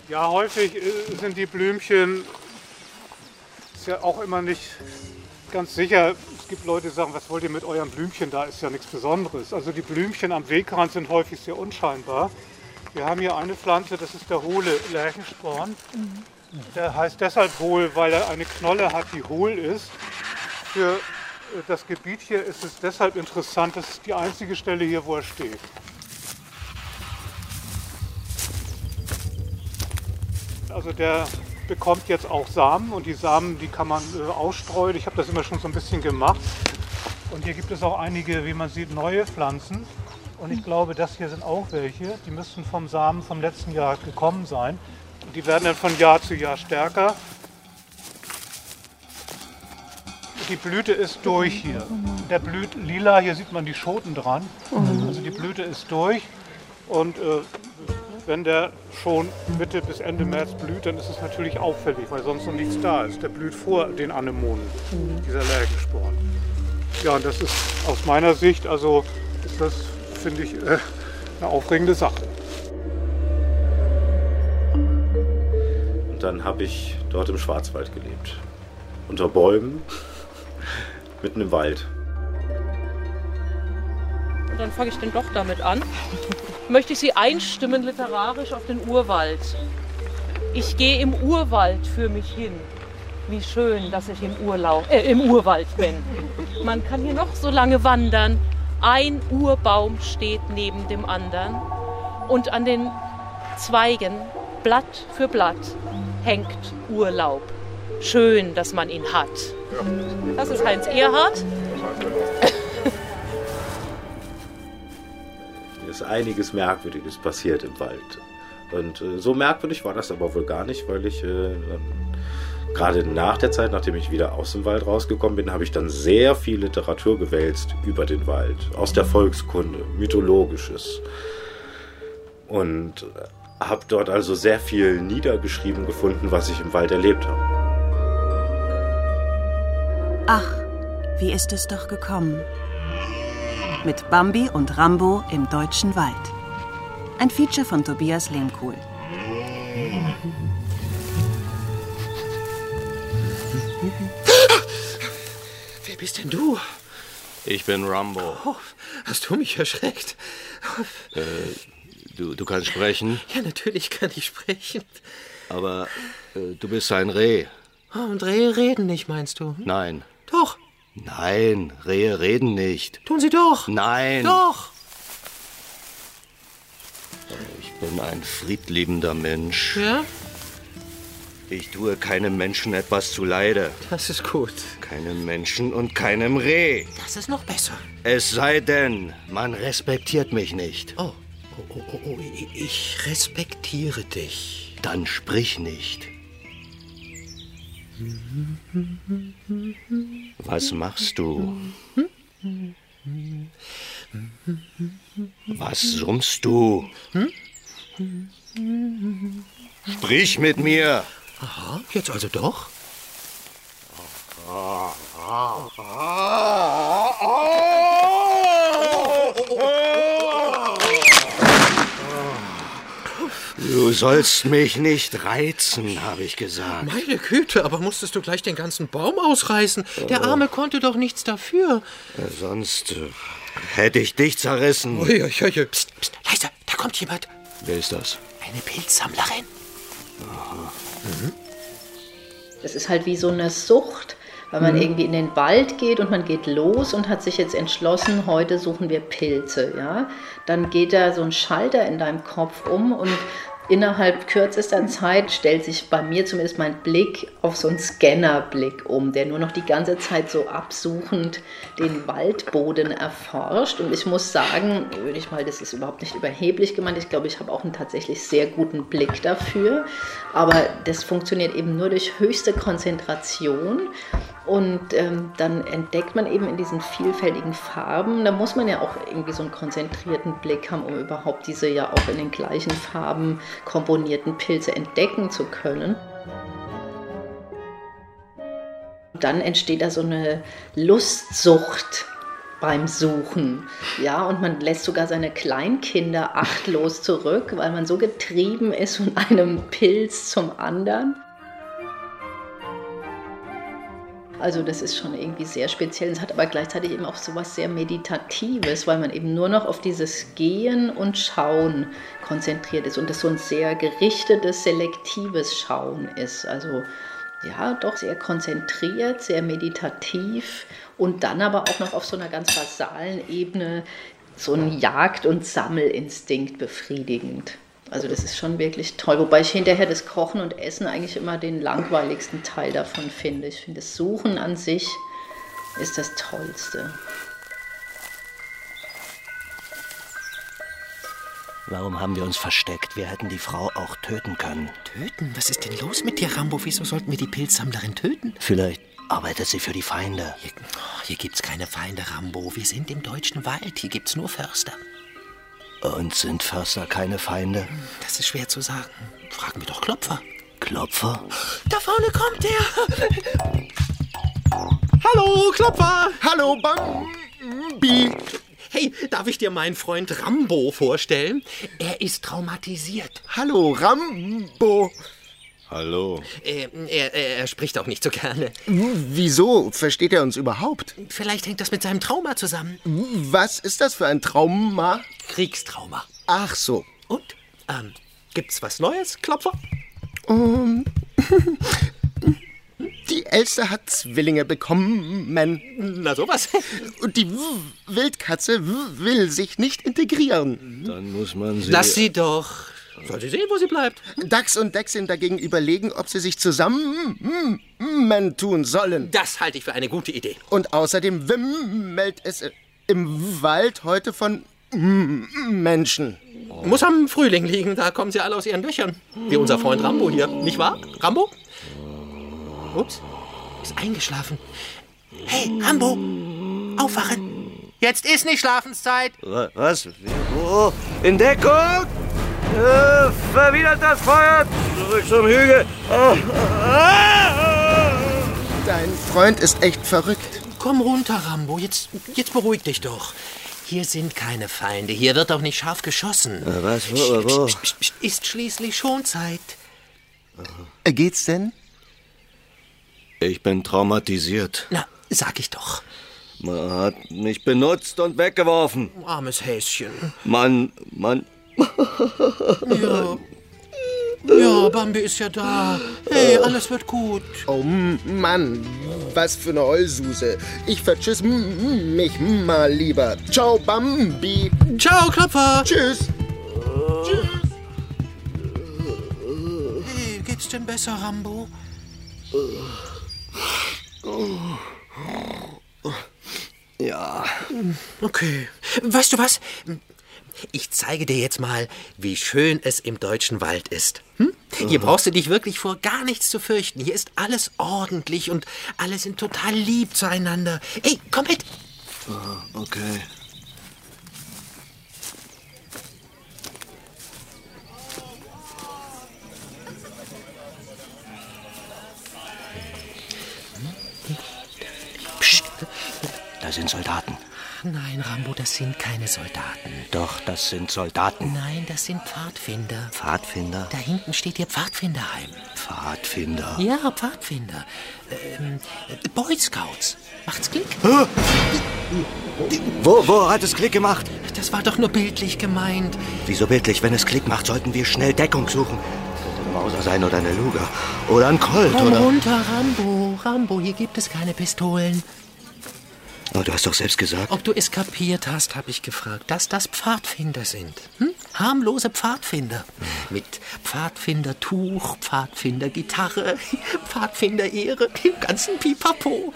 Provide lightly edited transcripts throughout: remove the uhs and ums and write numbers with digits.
Ja, häufig sind die Blümchen, ist ja auch immer nicht ganz sicher. Es gibt Leute, die sagen, was wollt ihr mit eurem Blümchen, da ist ja nichts Besonderes. Also die Blümchen am Wegrand sind häufig sehr unscheinbar. Wir haben hier eine Pflanze, das ist der hohle Lerchensporn. Der heißt deshalb hohl, weil er eine Knolle hat, die hohl ist. Für das Gebiet hier ist es deshalb interessant, das ist die einzige Stelle hier, wo er steht. Also der bekommt jetzt auch Samen und die Samen, die kann man ausstreuen. Ich habe das immer schon so ein bisschen gemacht. Und hier gibt es auch einige, wie man sieht, neue Pflanzen. Und ich glaube, das hier sind auch welche. Die müssten vom Samen vom letzten Jahr gekommen sein. Und die werden dann von Jahr zu Jahr stärker. Die Blüte ist durch hier. Der blüht lila, hier sieht man die Schoten dran. Also die Blüte ist durch. Und wenn der schon Mitte bis Ende März blüht, dann ist es natürlich auffällig, weil sonst noch nichts da ist. Der blüht vor den Anemonen, dieser Lerchensporn. Ja, und das ist aus meiner Sicht, also ist das, finde ich, eine aufregende Sache. Und dann habe ich dort im Schwarzwald gelebt. Unter Bäumen, mitten im Wald. Und dann fange ich denn doch damit an. Möchte ich Sie einstimmen literarisch auf den Urwald. Ich gehe im Urwald für mich hin. Wie schön, dass ich im Urwald bin. Man kann hier noch so lange wandern. Ein Urbaum steht neben dem anderen. Und an den Zweigen, Blatt für Blatt, hängt Urlaub. Schön, dass man ihn hat. Das ist Heinz Erhardt. Ist einiges Merkwürdiges passiert im Wald. Und so merkwürdig war das aber wohl gar nicht, weil ich gerade nach der Zeit, nachdem ich wieder aus dem Wald rausgekommen bin, habe ich dann sehr viel Literatur gewälzt über den Wald, aus der Volkskunde, Mythologisches. Und habe dort also sehr viel niedergeschrieben gefunden, was ich im Wald erlebt habe. Ach, wie ist es doch gekommen? Mit Bambi und Rambo im deutschen Wald. Ein Feature von Tobias Lehmkuhl. Wer bist denn du? Ich bin Rambo. Oh, hast du mich erschreckt? Du kannst sprechen? Ja, natürlich kann ich sprechen. Aber du bist ein Reh. Oh, und Rehe reden nicht, meinst du? Nein. Doch. Nein, Rehe reden nicht. Tun sie doch. Nein. Doch. Ich bin ein friedliebender Mensch. Ja? Ich tue keinem Menschen etwas zuleide. Das ist gut. Keinem Menschen und keinem Reh. Das ist noch besser. Es sei denn, man respektiert mich nicht. Oh, ich respektiere dich. Dann sprich nicht. Was machst du? Was summst du? Sprich mit mir! Aha, jetzt also doch? Du sollst mich nicht reizen, habe ich gesagt. Meine Güte, aber musstest du gleich den ganzen Baum ausreißen? Der Arme konnte doch nichts dafür. Sonst hätte ich dich zerrissen. Ui, pst, leise, da kommt jemand. Wer ist das? Eine Pilzsammlerin. Aha. Das ist halt wie so eine Sucht, weil man irgendwie in den Wald geht und man geht los und hat sich jetzt entschlossen, heute suchen wir Pilze. Ja? Dann geht da so ein Schalter in deinem Kopf um und innerhalb kürzester Zeit stellt sich bei mir zumindest mein Blick auf so einen Scannerblick um, der nur noch die ganze Zeit so absuchend den Waldboden erforscht. Und ich muss sagen, das ist überhaupt nicht überheblich gemeint, ich glaube, ich habe auch einen tatsächlich sehr guten Blick dafür. Aber das funktioniert eben nur durch höchste Konzentration. Und dann entdeckt man eben in diesen vielfältigen Farben, da muss man ja auch irgendwie so einen konzentrierten Blick haben, um überhaupt diese ja auch in den gleichen Farben komponierten Pilze entdecken zu können. Dann entsteht da so eine Lustsucht beim Suchen. Ja, und man lässt sogar seine Kleinkinder achtlos zurück, weil man so getrieben ist von einem Pilz zum anderen. Also das ist schon irgendwie sehr speziell. Es hat aber gleichzeitig eben auch so was sehr Meditatives, weil man eben nur noch auf dieses Gehen und Schauen konzentriert ist und das so ein sehr gerichtetes, selektives Schauen ist. Also ja, doch sehr konzentriert, sehr meditativ und dann aber auch noch auf so einer ganz basalen Ebene so ein Jagd- und Sammelinstinkt befriedigend. Also das ist schon wirklich toll, wobei ich hinterher das Kochen und Essen eigentlich immer den langweiligsten Teil davon finde. Ich finde, das Suchen an sich ist das Tollste. Warum haben wir uns versteckt? Wir hätten die Frau auch töten können. Töten? Was ist denn los mit dir, Rambo? Wieso sollten wir die Pilzsammlerin töten? Vielleicht arbeitet sie für die Feinde. Hier gibt's keine Feinde, Rambo. Wir sind im deutschen Wald. Hier gibt's nur Förster. Und sind Förster keine Feinde? Das ist schwer zu sagen. Fragen wir doch Klopfer. Klopfer? Da vorne kommt er. Hallo, Klopfer. Hallo, Bambi. Hey, darf ich dir meinen Freund Rambo vorstellen? Er ist traumatisiert. Hallo, Rambo. Hallo. Er spricht auch nicht so gerne. Wieso? Versteht er uns überhaupt? Vielleicht hängt das mit seinem Trauma zusammen. Was ist das für ein Trauma? Kriegstrauma. Ach so. Und? Gibt's was Neues, Klopfer? Die Elster hat Zwillinge bekommen. Na sowas. Und die Wildkatze will sich nicht integrieren. Dann muss man sie... Lass sie doch. Soll sie sehen, wo sie bleibt? Dachs und Dechsin dagegen überlegen, ob sie sich zusammen tun sollen. Das halte ich für eine gute Idee. Und außerdem wimmelt es im Wald heute von Menschen. Muss am Frühling liegen, da kommen sie alle aus ihren Löchern. Wie unser Freund Rambo hier, nicht wahr? Rambo? Ups, ist eingeschlafen. Hey, Rambo, aufwachen. Jetzt ist nicht Schlafenszeit. Was? Wo? In Deckung! Verwidert das Feuer! Zurück zum Hügel! Dein Freund ist echt verrückt. Komm runter, Rambo, jetzt beruhig dich doch. Hier sind keine Feinde, hier wird auch nicht scharf geschossen. Was? Wo? Psst, ist schließlich Schonzeit. Geht's denn? Ich bin traumatisiert. Na, sag ich doch. Man hat mich benutzt und weggeworfen. Armes Häschen. Mann. Ja, Bambi ist ja da. Hey, alles wird gut. Oh Mann, was für eine Heulsuse. Ich vertschüss mich mal lieber. Ciao, Bambi. Ciao, Klopfer. Tschüss. Hey, geht's denn besser, Rambo? Ja. Okay. Weißt du was? Ich zeige dir jetzt mal, wie schön es im deutschen Wald ist. Hier brauchst du dich wirklich vor gar nichts zu fürchten. Hier ist alles ordentlich und alle sind total lieb zueinander. Ey, komm mit! Okay. Psst. Da sind Soldaten. Nein, Rambo, das sind keine Soldaten. Doch, das sind Soldaten. Nein, das sind Pfadfinder. Pfadfinder? Da hinten steht ihr Pfadfinderheim. Pfadfinder? Ja, Pfadfinder. Boy Scouts. Macht's Klick? Wo hat es Klick gemacht? Das war doch nur bildlich gemeint. Wieso bildlich? Wenn es Klick macht, sollten wir schnell Deckung suchen. Könnte eine Mauser sein oder eine Luger. Oder ein Colt, Komm oder... runter, Rambo. Rambo, hier gibt es keine Pistolen. Aber du hast doch selbst gesagt... Ob du es kapiert hast, habe ich gefragt, dass das Pfadfinder sind. Harmlose Pfadfinder. Mit Pfadfindertuch, Pfadfindergitarre, Pfadfinderehre, dem ganzen Pipapo.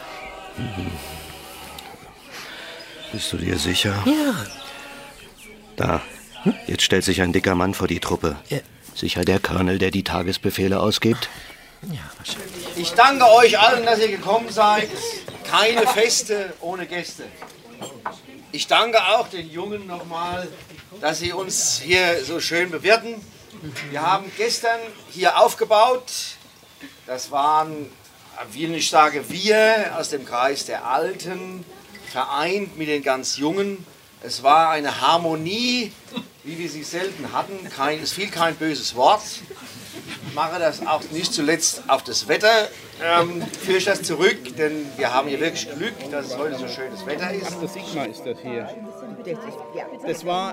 Bist du dir sicher? Ja. Da. Jetzt stellt sich ein dicker Mann vor die Truppe. Sicher der Colonel, der die Tagesbefehle ausgibt? Ja, wahrscheinlich. Ich danke euch allen, dass ihr gekommen seid. Keine Feste ohne Gäste. Ich danke auch den Jungen nochmal, dass sie uns hier so schön bewirten. Wir haben gestern hier aufgebaut. Das waren, will nicht sagen wir, aus dem Kreis der Alten. vereint mit den ganz Jungen. Es war eine Harmonie, wie wir sie selten hatten. Es fiel kein böses Wort. Ich mache das auch nicht zuletzt auf das Wetter. Führe ich das zurück, denn wir haben hier wirklich Glück, dass es heute so schönes Wetter ist. Das Sigma ist das hier. Das war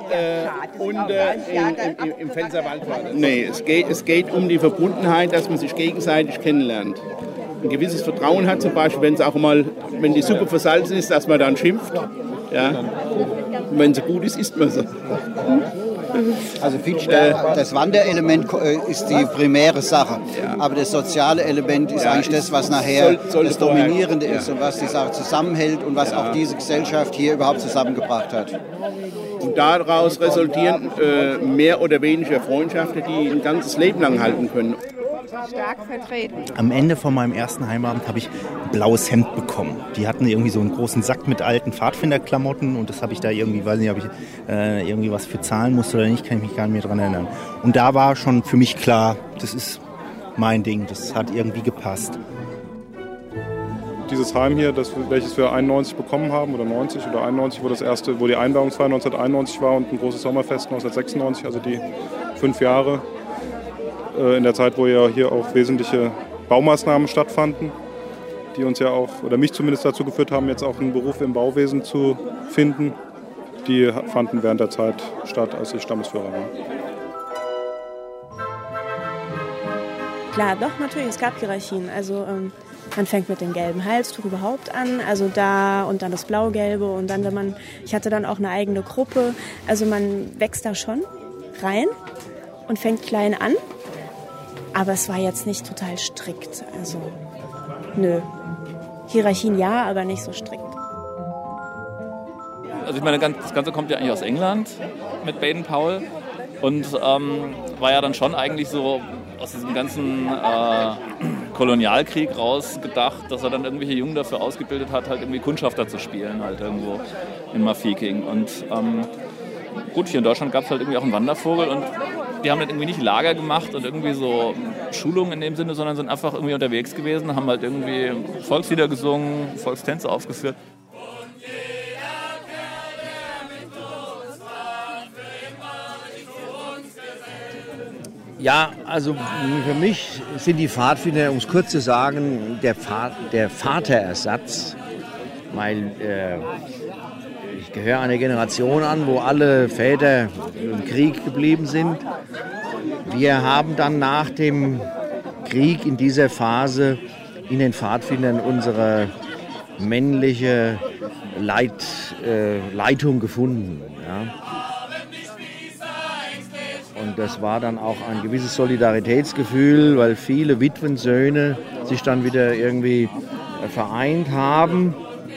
im Pfälzerwald war das. Nee, es geht um die Verbundenheit, dass man sich gegenseitig kennenlernt. Ein gewisses Vertrauen hat, zum Beispiel, wenn die Suppe versalzen ist, dass man dann schimpft. Ja. Und wenn sie gut ist, isst man sie. Also viel stärker. Das Wanderelement ist die primäre Sache. Aber das soziale Element ist eigentlich das, was nachher das Dominierende ist und was die Sache zusammenhält und was auch diese Gesellschaft hier überhaupt zusammengebracht hat. Und daraus resultieren mehr oder weniger Freundschaften, die ein ganzes Leben lang halten können. Stark vertreten. Am Ende von meinem ersten Heimabend habe ich ein blaues Hemd bekommen. Die hatten irgendwie so einen großen Sack mit alten Pfadfinderklamotten und das habe ich da irgendwie, weiß nicht, ob ich irgendwie was für zahlen musste oder nicht, kann ich mich gar nicht mehr dran erinnern. Und da war schon für mich klar, das ist mein Ding, das hat irgendwie gepasst. Dieses Heim hier, welches wir 91 bekommen haben, oder 90 oder 91, wo die Einweihungsfeier 1991 war und ein großes Sommerfest 1996, also die 5 Jahre. In der Zeit, wo ja hier auch wesentliche Baumaßnahmen stattfanden, die uns ja auch, oder mich zumindest dazu geführt haben, jetzt auch einen Beruf im Bauwesen zu finden. Die fanden während der Zeit statt, als ich Stammesführer war. Klar, doch, natürlich, es gab Hierarchien. Also man fängt mit dem gelben Halstuch überhaupt an, also da und dann das blau-gelbe und dann, ich hatte dann auch eine eigene Gruppe. Also man wächst da schon rein und fängt klein an. Aber es war jetzt nicht total strikt. Also, nö. Hierarchien ja, aber nicht so strikt. Also ich meine, das Ganze kommt ja eigentlich aus England mit Baden-Powell und war ja dann schon eigentlich so aus diesem ganzen Kolonialkrieg rausgedacht, dass er dann irgendwelche Jungen dafür ausgebildet hat, halt irgendwie Kundschafter zu spielen, halt irgendwo in Mafeking. Und gut, hier in Deutschland gab es halt irgendwie auch einen Wandervogel und die haben dann irgendwie nicht Lager gemacht und irgendwie so Schulungen in dem Sinne, sondern sind einfach irgendwie unterwegs gewesen, haben halt irgendwie Volkslieder gesungen, Volkstänze aufgeführt. Ja, also für mich sind die Pfadfinder, um es kurz zu sagen, der Vaterersatz, weil ich gehöre einer Generation an, wo alle Väter im Krieg geblieben sind. Wir haben dann nach dem Krieg in dieser Phase in den Pfadfindern unsere männliche Leitung gefunden. Ja. Und das war dann auch ein gewisses Solidaritätsgefühl, weil viele Witwensöhne sich dann wieder irgendwie vereint haben.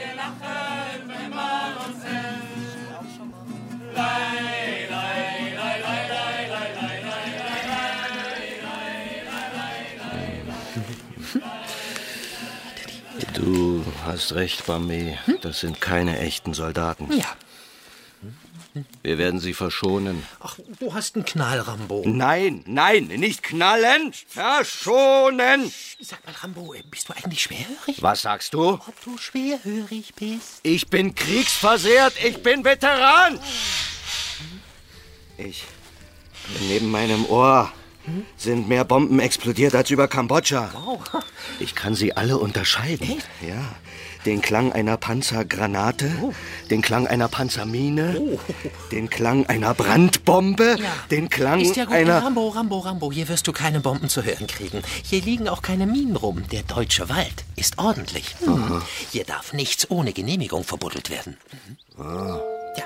Du hast recht, Bambi. Das sind keine echten Soldaten. Ja. Wir werden sie verschonen. Ach, du hast einen Knall, Rambo. Nein, nicht knallen, verschonen. Sag mal, Rambo, bist du eigentlich schwerhörig? Was sagst du? Ob du schwerhörig bist? Ich bin kriegsversehrt, ich bin Veteran. Neben meinem Ohr sind mehr Bomben explodiert als über Kambodscha. Wow. Ich kann sie alle unterscheiden. Echt? Ja. Den Klang einer Panzergranate, den Klang einer Panzermine, den Klang einer Brandbombe, den Klang ist ja gut, einer... Rambo, hier wirst du keine Bomben zu hören kriegen. Hier liegen auch keine Minen rum. Der deutsche Wald ist ordentlich. Hier darf nichts ohne Genehmigung verbuddelt werden. Ja.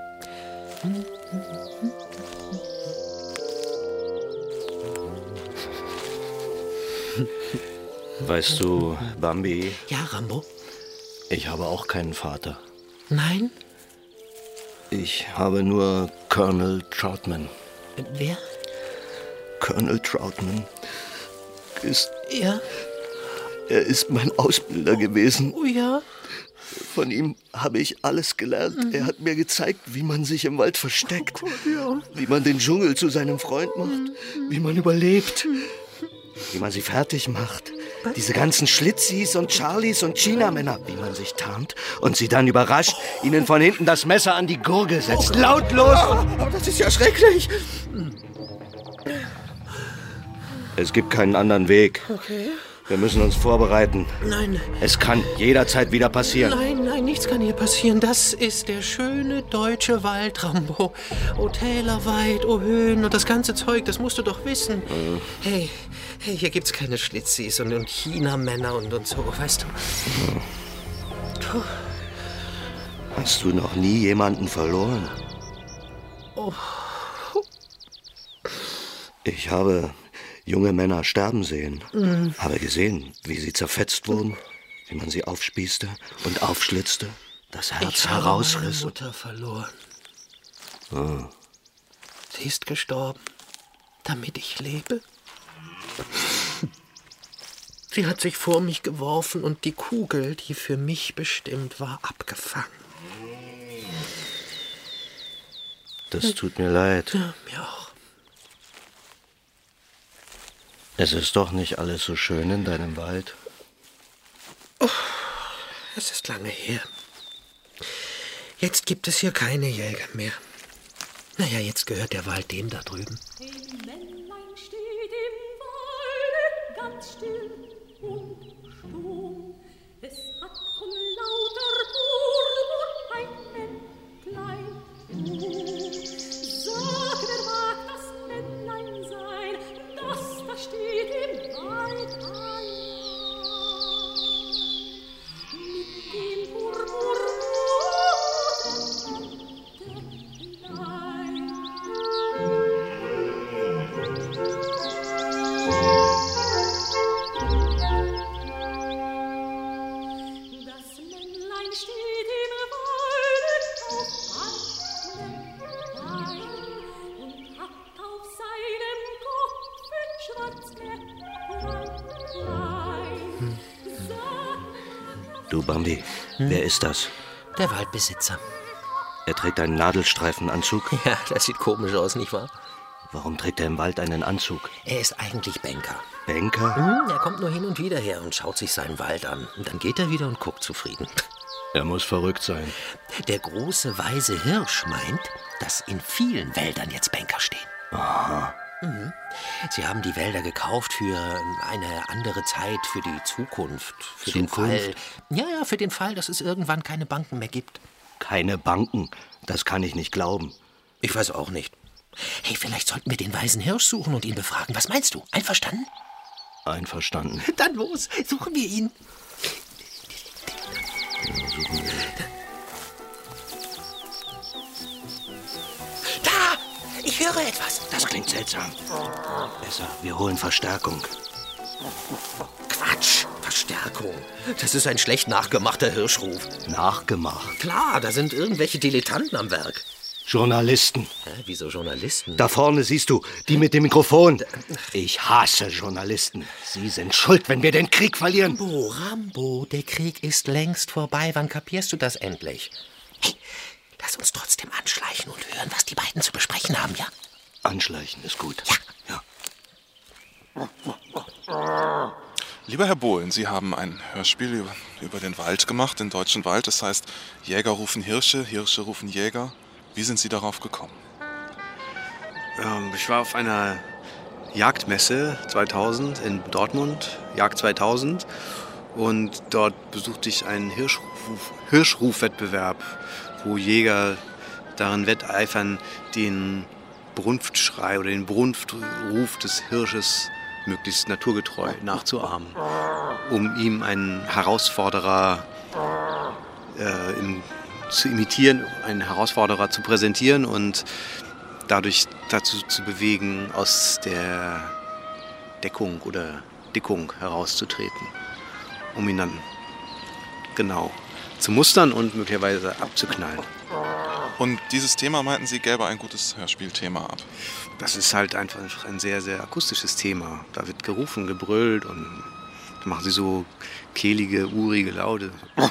Weißt du, Bambi? Ja, Rambo? Ich habe auch keinen Vater. Nein? Ich habe nur Colonel Troutman. Wer? Colonel Troutman ist... Ja? Er ist mein Ausbilder gewesen. Oh ja? Von ihm habe ich alles gelernt. Er hat mir gezeigt, wie man sich im Wald versteckt. Wie man den Dschungel zu seinem Freund macht. Wie man überlebt. Wie man sie fertig macht. Diese ganzen Schlitzis und Charlies und China-Männer, wie man sich tarnt und sie dann überrascht, ihnen von hinten das Messer an die Gurgel setzt. Lautlos! Oh, das ist ja schrecklich. Es gibt keinen anderen Weg. Okay. Wir müssen uns vorbereiten. Nein. Es kann jederzeit wieder passieren. Nein, nichts kann hier passieren. Das ist der schöne deutsche Wald, Rambo. Oh, Täler weit, oh, Höhen und das ganze Zeug, das musst du doch wissen. Hey, hier gibt's keine Schlitzis und China-Männer und so, weißt du. Hast du noch nie jemanden verloren? Oh. Ich habe junge Männer sterben sehen. Mhm. Habe gesehen, wie sie zerfetzt wurden, wie man sie aufspießte und aufschlitzte, das Herz herausriss. Ich habe meine Mutter verloren. Ah. Sie ist gestorben, damit ich lebe. Sie hat sich vor mich geworfen und die Kugel, die für mich bestimmt war, abgefangen. Das tut mir leid. Ja, mir auch. Es ist doch nicht alles so schön in deinem Wald. Oh, es ist lange her. Jetzt gibt es hier keine Jäger mehr. Naja, jetzt gehört der Wald dem da drüben. Ein Männlein steht im Walde, ganz still und stumm. Es hat von lauter Murmur ein Männlein. Sag, wer mag das Männlein sein, das da steht im Wald allein. Mit dem Murmur Du, Bambi, wer ist das? Der Waldbesitzer. Er trägt einen Nadelstreifenanzug? Ja, das sieht komisch aus, nicht wahr? Warum trägt er im Wald einen Anzug? Er ist eigentlich Banker. Banker? Er kommt nur hin und wieder her und schaut sich seinen Wald an. Und dann geht er wieder und guckt zufrieden. Er muss verrückt sein. Der große weise Hirsch meint, dass in vielen Wäldern jetzt Banker stehen. Aha. Mhm. Sie haben die Wälder gekauft für eine andere Zeit, für die Zukunft. Für den Fall. Ja, für den Fall, dass es irgendwann keine Banken mehr gibt. Keine Banken? Das kann ich nicht glauben. Ich weiß auch nicht. Hey, vielleicht sollten wir den weisen Hirsch suchen und ihn befragen. Was meinst du? Einverstanden? Einverstanden. Dann los, suchen wir ihn. Ja, suchen wir. Da! Ich höre etwas. Das klingt seltsam. Besser, wir holen Verstärkung. Quatsch, Verstärkung. Das ist ein schlecht nachgemachter Hirschruf. Nachgemacht? Klar, da sind irgendwelche Dilettanten am Werk. Journalisten. Wieso Journalisten? Da vorne siehst du, die mit dem Mikrofon. Ich hasse Journalisten. Sie sind schuld, wenn wir den Krieg verlieren. Rambo, der Krieg ist längst vorbei. Wann kapierst du das endlich? Hey, lass uns trotzdem anschleichen und hören, was die beiden zu besprechen haben, ja? Anschleichen ist gut. Ja. Lieber Herr Bohlen, Sie haben ein Hörspiel über den Wald gemacht, den deutschen Wald. Das heißt, Jäger rufen Hirsche, Hirsche rufen Jäger. Wie sind Sie darauf gekommen? Ich war auf einer Jagdmesse 2000 in Dortmund, Jagd 2000. Und dort besuchte ich einen Hirschrufwettbewerb, wo Jäger darin wetteifern, den Brunftschrei oder den Brunftruf des Hirsches möglichst naturgetreu nachzuahmen, um ihm einen Herausforderer zu imitieren, einen Herausforderer zu präsentieren und dadurch dazu zu bewegen, aus der Deckung oder Dickung herauszutreten, um ihn dann genau zu mustern und möglicherweise abzuknallen. Und dieses Thema, meinten Sie, gäbe ein gutes Hörspielthema ab? Das ist halt einfach ein sehr, sehr akustisches Thema. Da wird gerufen, gebrüllt und da machen sie so kehlige, urige Laute.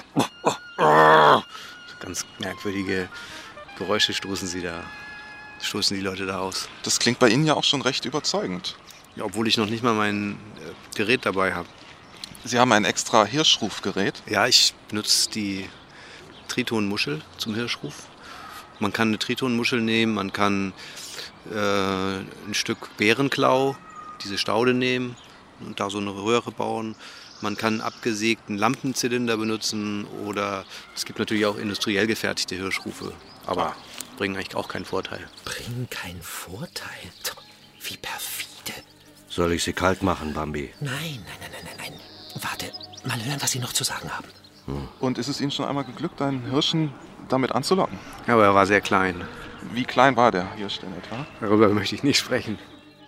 Ganz merkwürdige Geräusche stoßen die Leute da aus. Das klingt bei Ihnen ja auch schon recht überzeugend. Ja, obwohl ich noch nicht mal mein Gerät dabei habe. Sie haben ein extra Hirschrufgerät. Ja, ich benutze die Tritonmuschel zum Hirschruf. Man kann eine Tritonmuschel nehmen, man kann ein Stück Bärenklau, diese Staude nehmen und da so eine Röhre bauen. Man kann einen abgesägten Lampenzylinder benutzen oder es gibt natürlich auch industriell gefertigte Hirschrufe, aber bringen eigentlich auch keinen Vorteil. Bringen keinen Vorteil? Wie perfide. Soll ich sie kalt machen, Bambi? Nein. Warte, mal hören, was Sie noch zu sagen haben. Und ist es Ihnen schon einmal geglückt, einen Hirschen damit anzulocken? Ja, aber er war sehr klein. Wie klein war der Hirsch denn etwa? Darüber möchte ich nicht sprechen.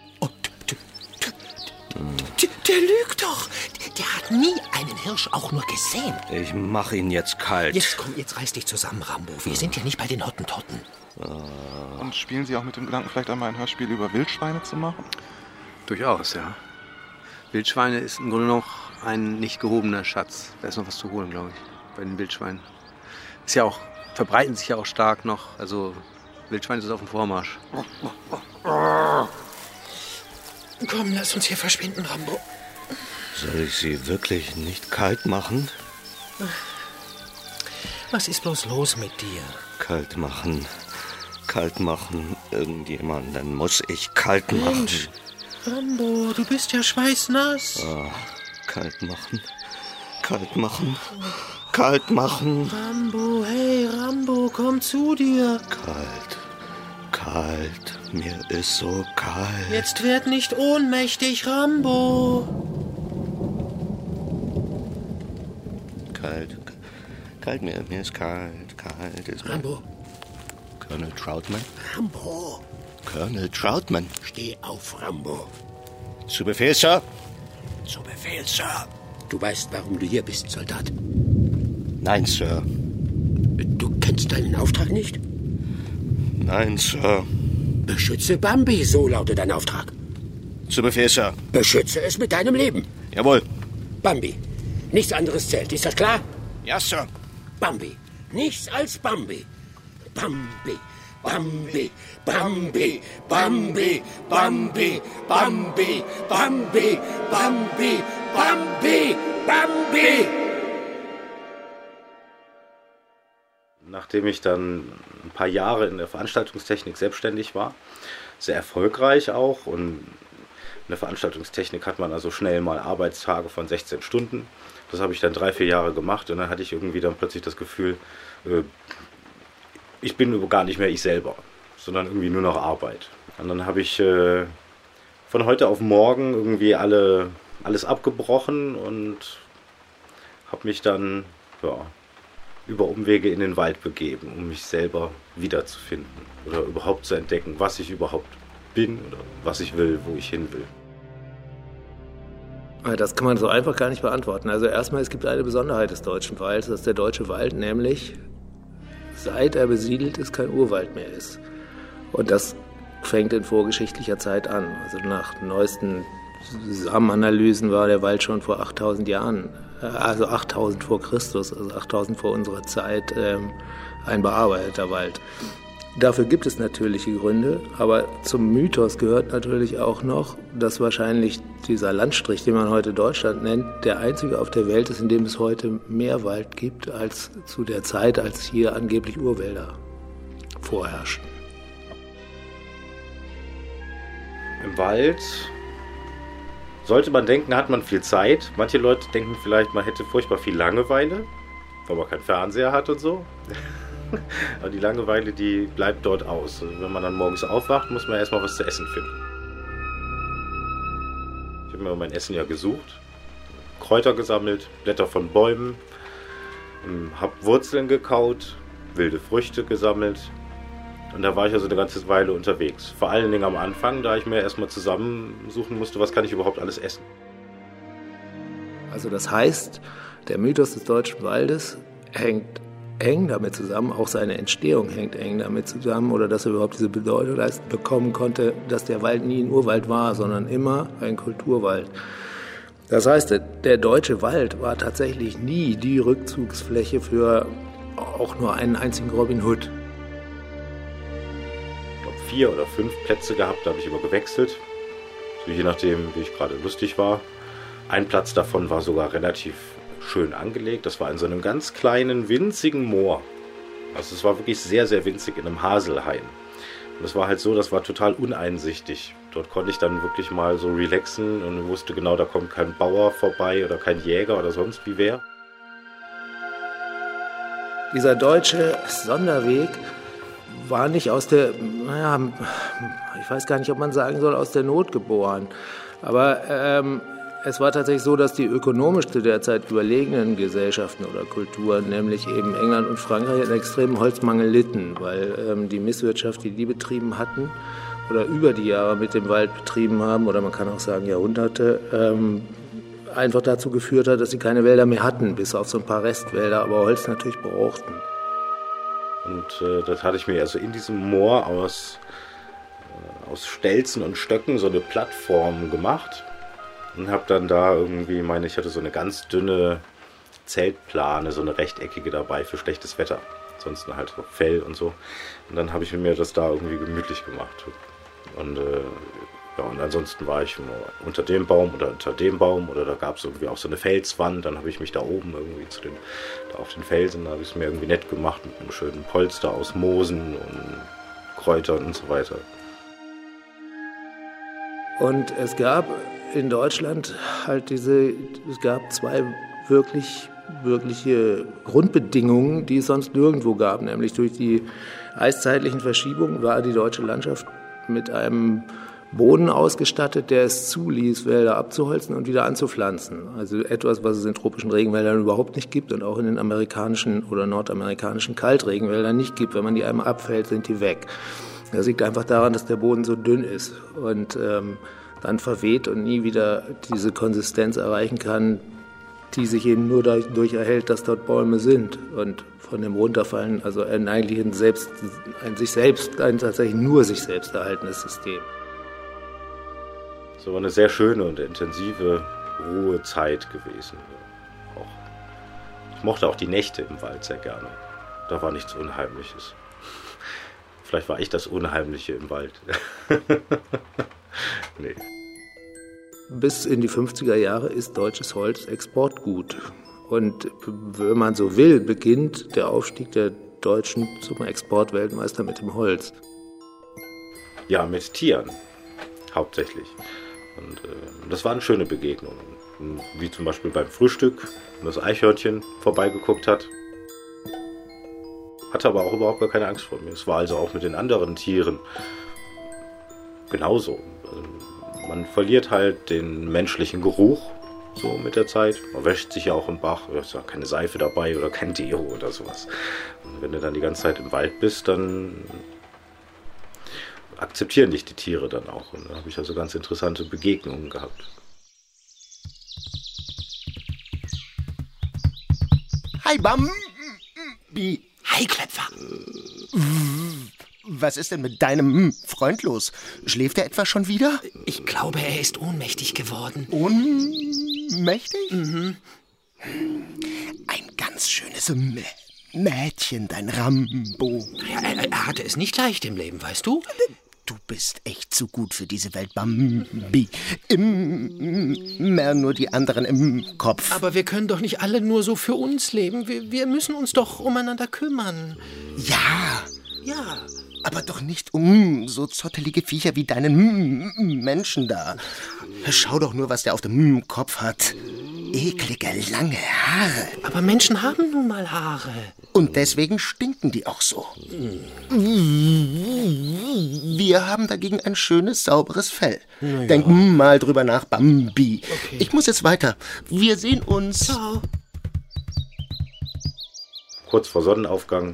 Der lügt doch. Der hat nie einen Hirsch auch nur gesehen. Ich mache ihn jetzt kalt. Jetzt reiß dich zusammen, Rambo. Wir sind ja nicht bei den Hottentotten. Und spielen Sie auch mit dem Gedanken, vielleicht einmal ein Hörspiel über Wildschweine zu machen? Durchaus, ja. Wildschweine ist im Grunde noch ein nicht gehobener Schatz. Da ist noch was zu holen, glaube ich, bei den Wildschweinen. Ist ja auch, verbreiten sich ja auch stark noch. Also Wildschweine ist auf dem Vormarsch. Komm, lass uns hier verschwinden, Rambo. Soll ich sie wirklich nicht kalt machen? Was ist bloß los mit dir? Kalt machen. Irgendjemanden muss ich kalt machen. Mensch, Rambo, du bist ja schweißnass. Kalt machen. Rambo, hey, Rambo, komm zu dir. Kalt, mir ist so kalt. Jetzt werd nicht ohnmächtig, Rambo. Kalt, mir ist kalt ist mir. Rambo. Colonel Troutman? Rambo. Colonel Troutman. Steh auf, Rambo. Zu Befehl, Sir. Zu Befehl, Sir. Du weißt, warum du hier bist, Soldat? Nein, Sir. Du kennst deinen Auftrag nicht? Nein, Sir. Beschütze Bambi, so lautet dein Auftrag. Zu Befehl, Sir. Beschütze es mit deinem Leben. Jawohl. Bambi. Nichts anderes zählt, ist das klar? Ja, Sir. Bambi. Nichts als Bambi. Bambi. Bambi. Bambi. Bambi. Bambi. Bambi. Bambi. Bambi. Bambi. Bambi. Nachdem ich dann ein paar Jahre in der Veranstaltungstechnik selbstständig war, sehr erfolgreich auch, und in der Veranstaltungstechnik hat man also schnell mal Arbeitstage von 16 Stunden. Das habe ich dann 3-4 Jahre gemacht und dann hatte ich irgendwie dann plötzlich das Gefühl, ich bin gar nicht mehr ich selber, sondern irgendwie nur noch Arbeit. Und dann habe ich von heute auf morgen irgendwie alles abgebrochen und habe mich dann über Umwege in den Wald begeben, um mich selber wiederzufinden oder überhaupt zu entdecken, was ich überhaupt bin oder was ich will, wo ich hin will. Das kann man so einfach gar nicht beantworten. Also erstmal, es gibt eine Besonderheit des Deutschen Walds, dass der Deutsche Wald nämlich, seit er besiedelt ist, kein Urwald mehr ist. Und das fängt in vorgeschichtlicher Zeit an. Also nach neuesten Samenanalysen war der Wald schon vor 8000 Jahren, also 8000 vor Christus, also 8000 vor unserer Zeit, ein bearbeiteter Wald. Dafür gibt es natürliche Gründe, aber zum Mythos gehört natürlich auch noch, dass wahrscheinlich dieser Landstrich, den man heute Deutschland nennt, der einzige auf der Welt ist, in dem es heute mehr Wald gibt als zu der Zeit, als hier angeblich Urwälder vorherrschten. Im Wald sollte man denken, hat man viel Zeit. Manche Leute denken vielleicht, man hätte furchtbar viel Langeweile, weil man keinen Fernseher hat und so. Aber die Langeweile, die bleibt dort aus. Wenn man dann morgens aufwacht, muss man erstmal was zu essen finden. Ich habe mir mein Essen ja gesucht, Kräuter gesammelt, Blätter von Bäumen, habe Wurzeln gekaut, wilde Früchte gesammelt. Und da war ich also eine ganze Weile unterwegs. Vor allen Dingen am Anfang, da ich mir erstmal zusammensuchen musste, was kann ich überhaupt alles essen. Also das heißt, der Mythos des Deutschen Waldes hängt eng damit zusammen, auch seine Entstehung hängt eng damit zusammen, oder dass er überhaupt diese Bedeutung bekommen konnte, dass der Wald nie ein Urwald war, sondern immer ein Kulturwald. Das heißt, der Deutsche Wald war tatsächlich nie die Rückzugsfläche für auch nur einen einzigen Robin Hood. Ich habe 4 oder 5 Plätze gehabt, da habe ich immer gewechselt, so je nachdem, wie ich gerade lustig war. Ein Platz davon war sogar relativ schön angelegt. Das war in so einem ganz kleinen, winzigen Moor. Also es war wirklich sehr, sehr winzig in einem Haselhain. Und es war halt so, das war total uneinsichtig. Dort konnte ich dann wirklich mal so relaxen und wusste genau, da kommt kein Bauer vorbei oder kein Jäger oder sonst wie wer. Dieser deutsche Sonderweg war nicht aus der, ich weiß gar nicht, ob man sagen soll, aus der Not geboren. Aber es war tatsächlich so, dass die ökonomisch zu der Zeit überlegenen Gesellschaften oder Kulturen, nämlich eben England und Frankreich, einen extremen Holzmangel litten, weil die Misswirtschaft, die betrieben hatten oder über die Jahre mit dem Wald betrieben haben, oder man kann auch sagen Jahrhunderte, einfach dazu geführt hat, dass sie keine Wälder mehr hatten, bis auf so ein paar Restwälder, aber Holz natürlich brauchten. Und das hatte ich mir also in diesem Moor aus Stelzen und Stöcken so eine Plattform gemacht. Und habe dann da irgendwie, ich hatte so eine ganz dünne Zeltplane, so eine rechteckige dabei für schlechtes Wetter. Ansonsten halt so Fell und so. Und dann habe ich mir das da irgendwie gemütlich gemacht. Und ansonsten war ich unter dem Baum oder unter dem Baum oder da gab es irgendwie auch so eine Felswand. Dann habe ich mich da oben irgendwie da auf den Felsen, da habe ich es mir irgendwie nett gemacht mit einem schönen Polster aus Moosen und Kräutern und so weiter. Und es gab in Deutschland halt es gab zwei wirkliche Grundbedingungen, die es sonst nirgendwo gab. Nämlich durch die eiszeitlichen Verschiebungen war die deutsche Landschaft mit einem Boden ausgestattet, der es zuließ, Wälder abzuholzen und wieder anzupflanzen. Also etwas, was es in tropischen Regenwäldern überhaupt nicht gibt und auch in den amerikanischen oder nordamerikanischen Kaltregenwäldern nicht gibt. Wenn man die einmal abfällt, sind die weg. Das liegt einfach daran, dass der Boden so dünn ist und dann verweht und nie wieder diese Konsistenz erreichen kann, die sich eben nur dadurch erhält, dass dort Bäume sind und von dem Runterfallen, also ein tatsächlich nur sich selbst erhaltenes System. So eine sehr schöne und intensive Ruhezeit gewesen. Ich mochte auch die Nächte im Wald sehr gerne. Da war nichts Unheimliches. Vielleicht war ich das Unheimliche im Wald. Nee. Bis in die 50er Jahre ist deutsches Holz Exportgut. Und wenn man so will, beginnt der Aufstieg der Deutschen zum Exportweltmeister mit dem Holz. Ja, mit Tieren hauptsächlich. Und das waren schöne Begegnungen. Wie zum Beispiel beim Frühstück, wenn das Eichhörnchen vorbeigeguckt hat. Hatte aber auch überhaupt gar keine Angst vor mir. Es war also auch mit den anderen Tieren genauso. Man verliert halt den menschlichen Geruch so mit der Zeit. Man wäscht sich ja auch im Bach. Da ist ja keine Seife dabei oder kein Deo oder sowas. Und wenn du dann die ganze Zeit im Wald bist, dann akzeptieren dich die Tiere dann auch. Und da habe ich also ganz interessante Begegnungen gehabt. Hi, Bambi. Hi, Klepfer. Was ist denn mit deinem Freund los? Schläft er etwa schon wieder? Ich glaube, er ist ohnmächtig geworden. Ohnmächtig? Mhm. Ein ganz schönes Mädchen, dein Rambo. Ja, er hatte es nicht leicht im Leben, weißt du? Du bist echt zu gut für diese Welt, Bambi. Immer nur die anderen im Kopf. Aber wir können doch nicht alle nur so für uns leben. Wir müssen uns doch umeinander kümmern. Ja. Ja. Aber doch nicht so zottelige Viecher wie deinen Menschen da. Schau doch nur, was der auf dem Kopf hat. Eklige, lange Haare. Aber Menschen haben nun mal Haare. Und deswegen stinken die auch so. Wir haben dagegen ein schönes, sauberes Fell. Ja. Denk mal drüber nach, Bambi. Okay. Ich muss jetzt weiter. Wir sehen uns. Ciao. Kurz vor Sonnenaufgang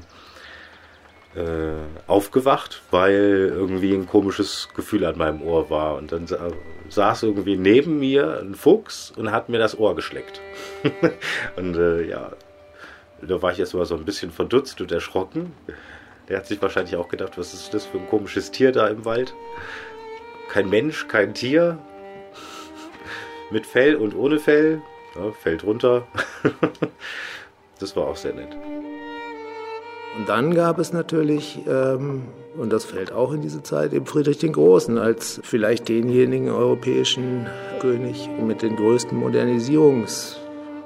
aufgewacht, weil irgendwie ein komisches Gefühl an meinem Ohr war. Und dann saß irgendwie neben mir ein Fuchs und hat mir das Ohr geschleckt. Und da war ich erst mal so ein bisschen verdutzt und erschrocken. Der hat sich wahrscheinlich auch gedacht, was ist das für ein komisches Tier da im Wald? Kein Mensch, kein Tier. Mit Fell und ohne Fell. Ja, fällt runter. Das war auch sehr nett. Und dann gab es natürlich, und das fällt auch in diese Zeit, eben Friedrich den Großen als vielleicht denjenigen europäischen König mit den größten Modernisierungsenergien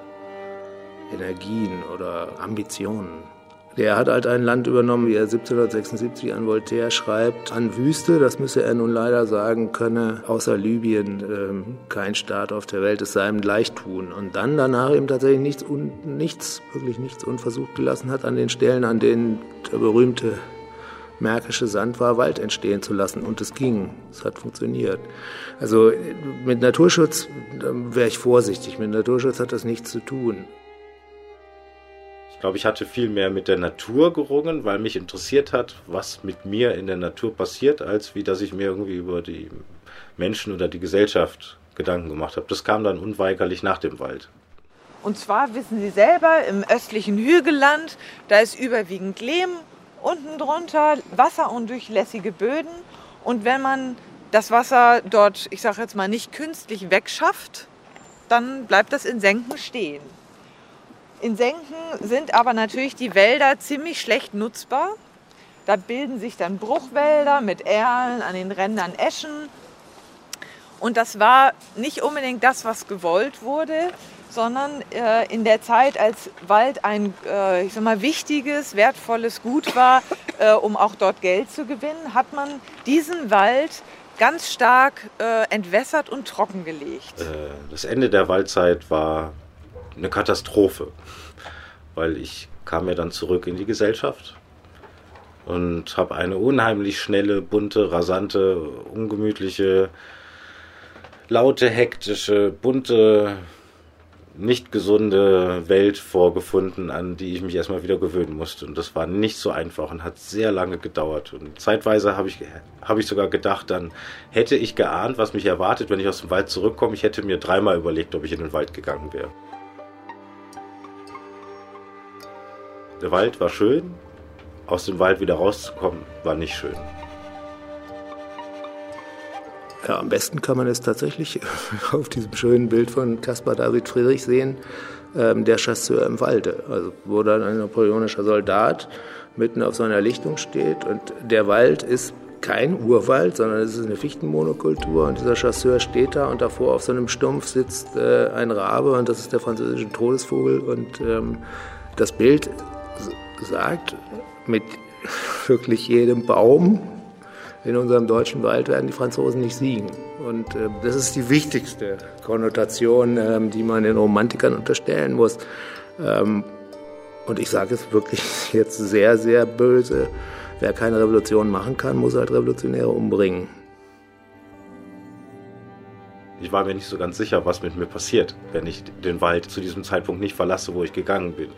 oder Ambitionen. Der hat halt ein Land übernommen, wie er 1776 an Voltaire schreibt, an Wüste, das müsse er nun leider sagen, könne außer Libyen kein Staat auf der Welt es seinem gleich tun. Und dann danach eben tatsächlich nichts unversucht gelassen hat, an den Stellen, an denen der berühmte märkische Sand war, Wald entstehen zu lassen. Und es ging, es hat funktioniert. Also mit Naturschutz wäre ich vorsichtig, mit Naturschutz hat das nichts zu tun. Ich glaube, ich hatte viel mehr mit der Natur gerungen, weil mich interessiert hat, was mit mir in der Natur passiert, als wie dass ich mir irgendwie über die Menschen oder die Gesellschaft Gedanken gemacht habe. Das kam dann unweigerlich nach dem Wald. Und zwar wissen Sie selber, im östlichen Hügelland, da ist überwiegend Lehm, unten drunter wasserundurchlässige Böden. Und wenn man das Wasser dort, ich sage jetzt mal, nicht künstlich wegschafft, dann bleibt das in Senken stehen. In Senken sind aber natürlich die Wälder ziemlich schlecht nutzbar. Da bilden sich dann Bruchwälder mit Erlen, an den Rändern Eschen. Und das war nicht unbedingt das, was gewollt wurde, sondern in der Zeit, als Wald ein wichtiges, wertvolles Gut war, um auch dort Geld zu gewinnen, hat man diesen Wald ganz stark entwässert und trockengelegt. Das Ende der Waldzeit war eine Katastrophe, weil ich kam ja dann zurück in die Gesellschaft und habe eine unheimlich schnelle, bunte, rasante, ungemütliche, laute, hektische, bunte, nicht gesunde Welt vorgefunden, an die ich mich erstmal wieder gewöhnen musste. Und das war nicht so einfach und hat sehr lange gedauert. Und zeitweise habe ich sogar gedacht, dann hätte ich geahnt, was mich erwartet, wenn ich aus dem Wald zurückkomme. Ich hätte mir 3-mal überlegt, ob ich in den Wald gegangen wäre. Der Wald war schön, aus dem Wald wieder rauszukommen, war nicht schön. Ja, am besten kann man es tatsächlich auf diesem schönen Bild von Caspar David Friedrich sehen, der Chasseur im Walde, also wo dann ein napoleonischer Soldat mitten auf seiner Lichtung steht und der Wald ist kein Urwald, sondern es ist eine Fichtenmonokultur und dieser Chasseur steht da und davor auf so einem Stumpf sitzt ein Rabe und das ist der französische Todesvogel und das Bild sagt, mit wirklich jedem Baum in unserem deutschen Wald werden die Franzosen nicht siegen. Und das ist die wichtigste Konnotation, die man den Romantikern unterstellen muss. Und ich sage es wirklich jetzt sehr, sehr böse. Wer keine Revolution machen kann, muss halt Revolutionäre umbringen. Ich war mir nicht so ganz sicher, was mit mir passiert, wenn ich den Wald zu diesem Zeitpunkt nicht verlasse, wo ich gegangen bin.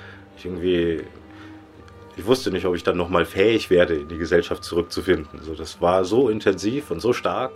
Ich wusste nicht, ob ich dann nochmal fähig werde, in die Gesellschaft zurückzufinden. Also das war so intensiv und so stark.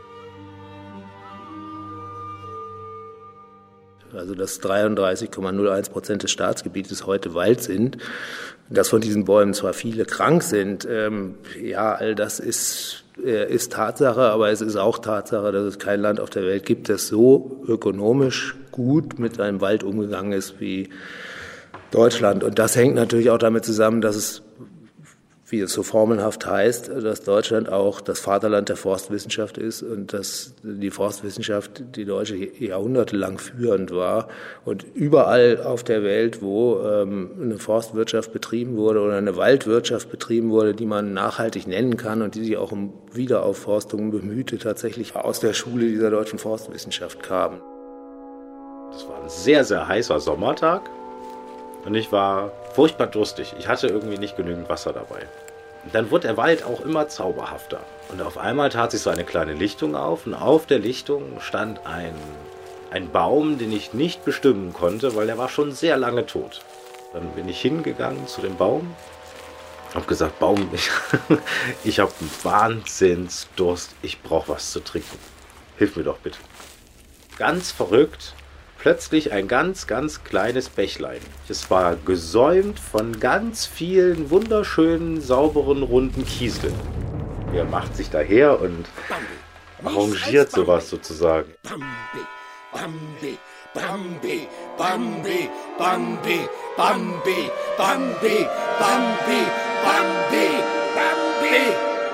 Also dass 33,01% des Staatsgebietes heute Wald sind, dass von diesen Bäumen zwar viele krank sind, all das ist Tatsache, aber es ist auch Tatsache, dass es kein Land auf der Welt gibt, das so ökonomisch gut mit einem Wald umgegangen ist wie Deutschland. Und das hängt natürlich auch damit zusammen, dass es, wie es so formelhaft heißt, dass Deutschland auch das Vaterland der Forstwissenschaft ist und dass die Forstwissenschaft, die deutsche, jahrhundertelang führend war. Und überall auf der Welt, wo eine Forstwirtschaft betrieben wurde oder eine Waldwirtschaft betrieben wurde, die man nachhaltig nennen kann und die sich auch um Wiederaufforstung bemühte, tatsächlich aus der Schule dieser deutschen Forstwissenschaft kamen. Das war ein sehr, sehr heißer Sommertag. Und ich war furchtbar durstig. Ich hatte irgendwie nicht genügend Wasser dabei. Und dann wurde der Wald auch immer zauberhafter. Und auf einmal tat sich so eine kleine Lichtung auf. Und auf der Lichtung stand ein Baum, den ich nicht bestimmen konnte, weil er war schon sehr lange tot. Dann bin ich hingegangen zu dem Baum. Habe gesagt, Baum, ich habe einen Wahnsinnsdurst. Ich brauche was zu trinken. Hilf mir doch bitte. Ganz verrückt. Plötzlich ein ganz, ganz kleines Bächlein. Es war gesäumt von ganz vielen wunderschönen, sauberen, runden Kieseln. Er macht sich daher und arrangiert sowas sozusagen. Bambi, Bambi, Bambi, Bambi, Bambi, Bambi, Bambi, Bambi, Bambi, Bambi.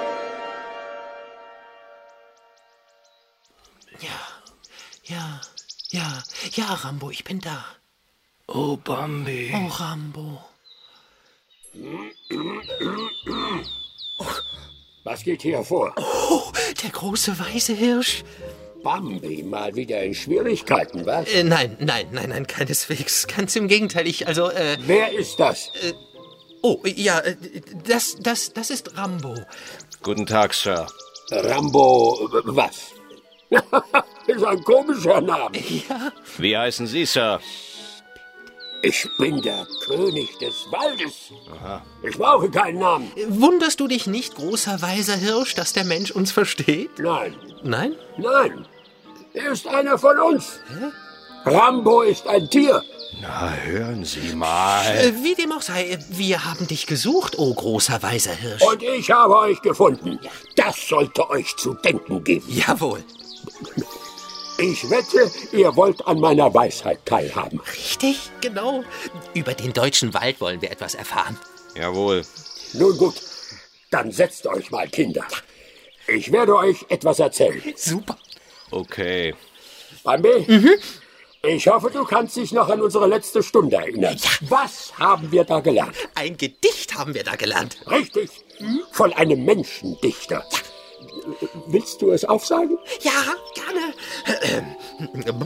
Ja, Rambo, ich bin da. Oh, Bambi. Oh, Rambo. Was geht hier vor? Oh, der große weiße Hirsch. Bambi, mal wieder in Schwierigkeiten, was? Nein, keineswegs. Ganz im Gegenteil, Wer ist das? Das ist Rambo. Guten Tag, Sir. Rambo, was? Ist ein komischer Name. Ja. Wie heißen Sie, Sir? Ich bin der König des Waldes. Aha. Ich brauche keinen Namen. Wunderst du dich nicht, großer weißer Hirsch, dass der Mensch uns versteht? Nein. Nein? Nein. Er ist einer von uns. Hä? Rambo ist ein Tier. Na, hören Sie mal. Wie dem auch sei, wir haben dich gesucht, oh großer weißer Hirsch. Und ich habe euch gefunden. Das sollte euch zu denken geben. Jawohl. Ich wette, ihr wollt an meiner Weisheit teilhaben. Richtig, genau. Über den deutschen Wald wollen wir etwas erfahren. Jawohl. Nun gut, dann setzt euch mal, Kinder. Ich werde euch etwas erzählen. Super. Okay. Bambi, ich hoffe, du kannst dich noch an unsere letzte Stunde erinnern. Ja. Was haben wir da gelernt? Ein Gedicht haben wir da gelernt. Richtig, von einem Menschendichter. Ja. Willst du es aufsagen? Ja, gerne.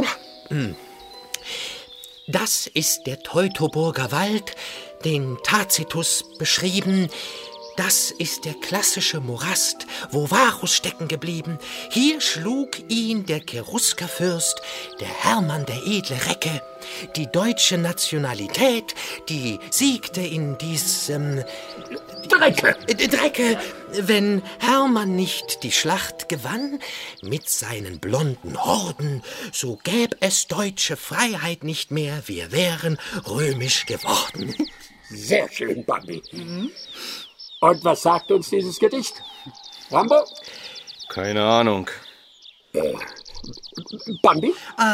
Das ist der Teutoburger Wald, den Tacitus beschrieben. Das ist der klassische Morast, wo Varus stecken geblieben. Hier schlug ihn der Cheruskerfürst, der Hermann der edle Recke. Die deutsche Nationalität, die siegte in diesem Drecke, wenn Hermann nicht die Schlacht gewann mit seinen blonden Horden, so gäb es deutsche Freiheit nicht mehr, wir wären römisch geworden. Sehr schön, Bambi. Und was sagt uns dieses Gedicht? Rambo? Keine Ahnung. Bambi?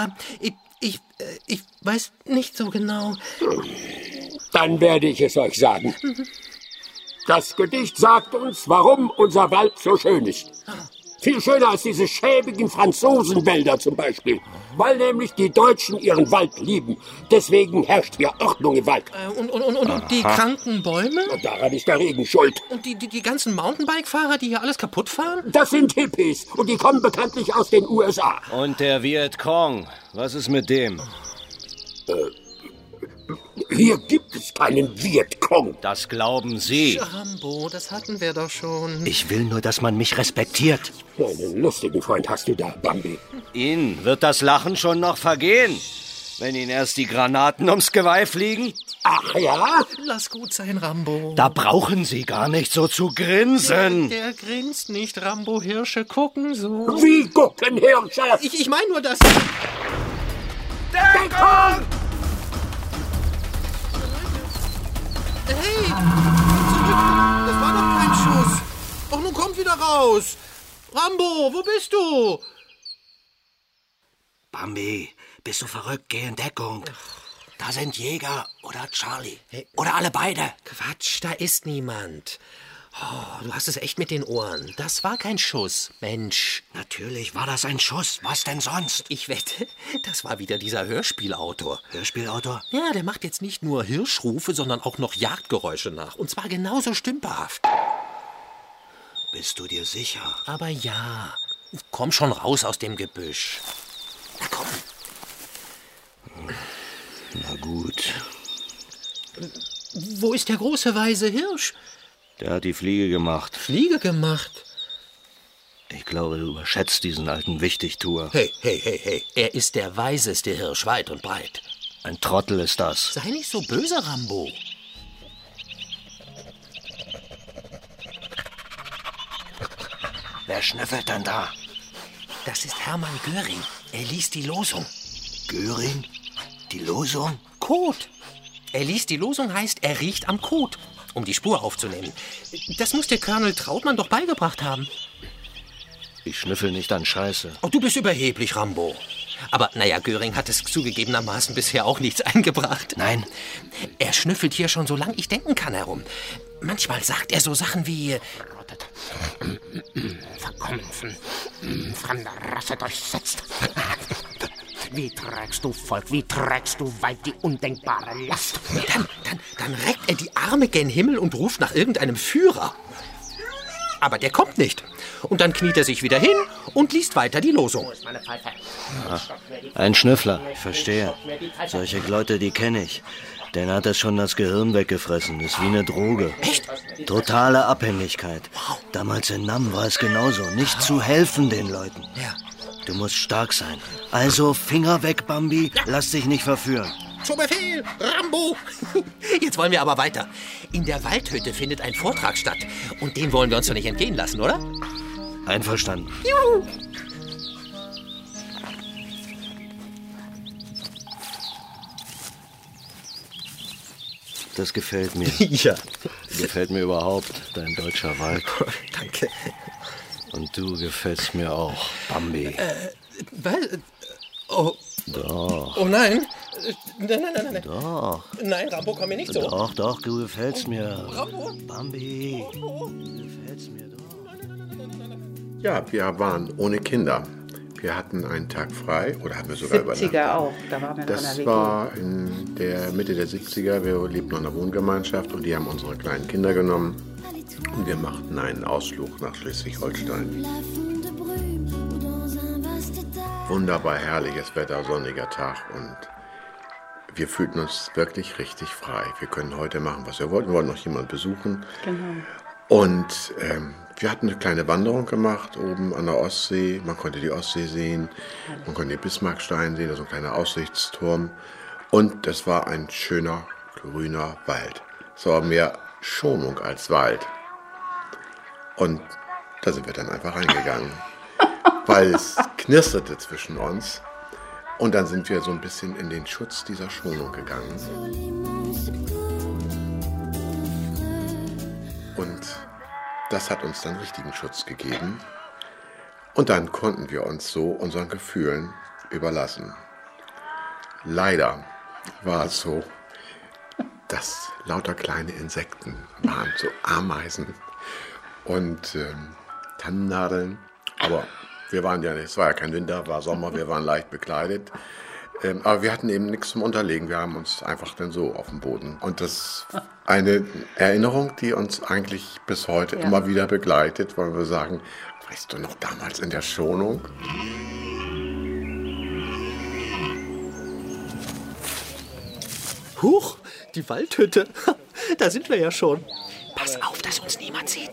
Ich weiß nicht so genau. Dann werde ich es euch sagen. Das Gedicht sagt uns, warum unser Wald so schön ist. Viel schöner als diese schäbigen Franzosenwälder zum Beispiel. Weil nämlich die Deutschen ihren Wald lieben. Deswegen herrscht hier Ordnung im Wald. Und die kranken Bäume? Und daran ist der Regen schuld. Und die ganzen Mountainbike-Fahrer, die hier alles kaputt fahren? Das sind Hippies. Und die kommen bekanntlich aus den USA. Und der Vietcong. Was ist mit dem? Hier gibt es keinen Vietcong. Das glauben Sie. Rambo, das hatten wir doch schon. Ich will nur, dass man mich respektiert. Einen lustigen Freund hast du da, Bambi. Ihnen wird das Lachen schon noch vergehen, wenn Ihnen erst die Granaten ums Geweih fliegen. Ach ja? Lass gut sein, Rambo. Da brauchen Sie gar nicht so zu grinsen. Der grinst nicht, Rambo. Hirsche gucken so. Wie gucken Hirsche? Ich meine nur, dass... Deckung! Hey, zurück! Das war doch kein Schuss. Doch nun kommt wieder raus. Rambo, wo bist du? Bambi, bist du verrückt? Geh in Deckung. Da sind Jäger oder Charlie. Hey. Oder alle beide. Quatsch, da ist niemand. Oh, du hast es echt mit den Ohren. Das war kein Schuss, Mensch. Natürlich war das ein Schuss. Was denn sonst? Ich wette, das war wieder dieser Hörspielautor. Hörspielautor? Ja, der macht jetzt nicht nur Hirschrufe, sondern auch noch Jagdgeräusche nach. Und zwar genauso stümperhaft. Bist du dir sicher? Aber ja. Komm schon raus aus dem Gebüsch. Na komm. Na gut. Wo ist der große weiße Hirsch? Der hat die Fliege gemacht. Fliege gemacht? Ich glaube, du überschätzt diesen alten Wichtigtuer. Hey. Er ist der weiseste Hirsch, weit und breit. Ein Trottel ist das. Sei nicht so böse, Rambo. Wer schnüffelt denn da? Das ist Hermann Göring. Er liest die Losung. Göring? Die Losung? Kot. Er liest die Losung, heißt, er riecht am Kot, um die Spur aufzunehmen. Das muss der Colonel Trautmann doch beigebracht haben. Ich schnüffel nicht an Scheiße. Oh, du bist überheblich, Rambo. Aber naja, Göring hat es zugegebenermaßen bisher auch nichts eingebracht. Nein, Er schnüffelt hier schon so lang ich denken kann herum. Manchmal sagt er so Sachen wie... Verkommen von fremder Rasse durchsetzt. Wie trägst du, Volk, wie trägst du weit die undenkbare Last? Dann reckt er die Arme gen Himmel und ruft nach irgendeinem Führer. Aber der kommt nicht. Und dann kniet er sich wieder hin und liest weiter die Losung. Ein Schnüffler, ich verstehe. Solche Leute, die kenne ich. Den hat er schon das Gehirn weggefressen. Ist wie eine Droge. Echt? Totale Abhängigkeit. Damals in Nam war es genauso. Nicht zu helfen den Leuten. Ja. Du musst stark sein. Also Finger weg, Bambi. Lass dich nicht verführen. Zu Befehl, Rambo! Jetzt wollen wir aber weiter. In der Waldhütte findet ein Vortrag statt. Und den wollen wir uns doch nicht entgehen lassen, oder? Einverstanden. Juhu! Das gefällt mir. Ja. Gefällt mir überhaupt, dein deutscher Wald. Danke. Und du gefällst mir auch, Bambi. Was? Oh. Doch. Oh nein. Nein. Doch. Nein, Rambo, komm mir nicht so. Doch, du gefällst mir. Rambo. Bambi. Du gefällst mir doch. Ja, wir waren ohne Kinder. Wir hatten einen Tag frei oder haben wir sogar 70er auch, da waren wir noch in der Das WG. war in der Mitte der 70er. Wir lebten in einer Wohngemeinschaft und die haben unsere kleinen Kinder genommen und wir machten einen Ausflug nach Schleswig-Holstein. Wunderbar herrliches Wetter, sonniger Tag und wir fühlten uns wirklich richtig frei. Wir können heute machen, was wir wollten. Wir wollten noch jemanden besuchen. Genau. Und wir hatten eine kleine Wanderung gemacht oben an der Ostsee. Man konnte die Ostsee sehen, man konnte den Bismarckstein sehen, also ein kleiner Aussichtsturm. Und es war ein schöner, grüner Wald. Es war mehr Schonung als Wald. Und da sind wir dann einfach reingegangen, weil es knisterte zwischen uns. Und dann sind wir so ein bisschen in den Schutz dieser Schonung gegangen. Und das hat uns dann richtigen Schutz gegeben. Und dann konnten wir uns so unseren Gefühlen überlassen. Leider war es so, dass lauter kleine Insekten waren, so Ameisen und Tannennadeln. Aber wir waren ja nicht, es war ja kein Winter, war Sommer, wir waren leicht bekleidet. Aber wir hatten eben nichts zum Unterlegen. Wir haben uns einfach dann so auf dem Boden. Und das ist eine Erinnerung, die uns eigentlich bis heute immer wieder begleitet, weil wir sagen, weißt du noch damals in der Schonung? Huch, die Waldhütte. Da sind wir ja schon. Pass auf, dass uns niemand sieht.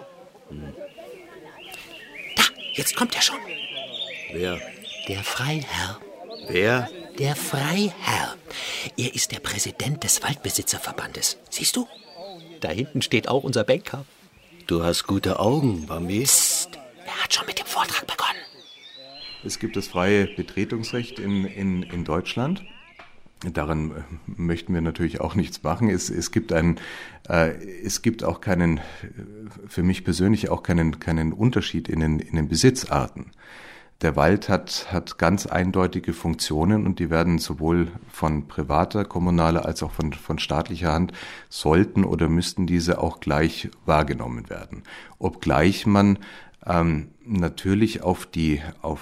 Da, jetzt kommt er schon. Wer? Der Freiherr. Wer? Der Freiherr. Er ist der Präsident des Waldbesitzerverbandes. Siehst du? Da hinten steht auch unser Banker. Du hast gute Augen, Bambi. Psst, er hat schon mit dem Vortrag begonnen. Es gibt das freie Betretungsrecht in Deutschland. Daran möchten wir natürlich auch nichts machen. Es gibt auch keinen, für mich persönlich auch keinen Unterschied in den Besitzarten. Der Wald hat ganz eindeutige Funktionen und die werden sowohl von privater, kommunaler als auch von staatlicher Hand sollten oder müssten diese auch gleich wahrgenommen werden. Obgleich man natürlich auf die